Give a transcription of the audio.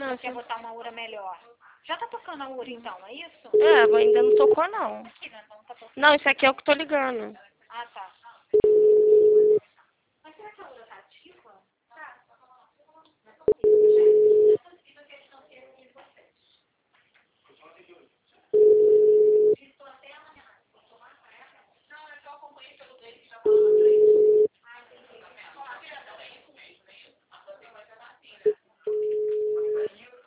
Você quer botar uma ura melhor. Já tá tocando a ura então, é isso? É, ainda não tocou não. Aqui, né? Não tá tocando. Não, isso aqui é o que tô ligando.